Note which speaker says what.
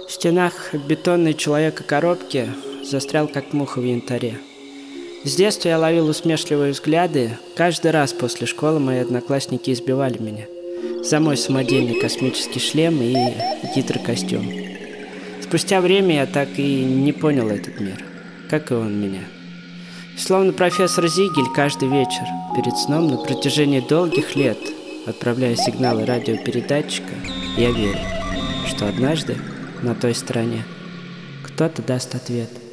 Speaker 1: В стенах бетонной человека-коробки застрял, как муха в янтаре. С детства я ловил усмешливые взгляды. Каждый раз после школы мои одноклассники избивали меня за мой самодельный космический шлем и гидрокостюм. Спустя время я так и не понял этот мир, как и он меня. И словно профессор Зигель, каждый вечер перед сном на протяжении долгих лет, отправляя сигналы радиопередатчика, я верю, что однажды на той стороне кто-то даст ответ.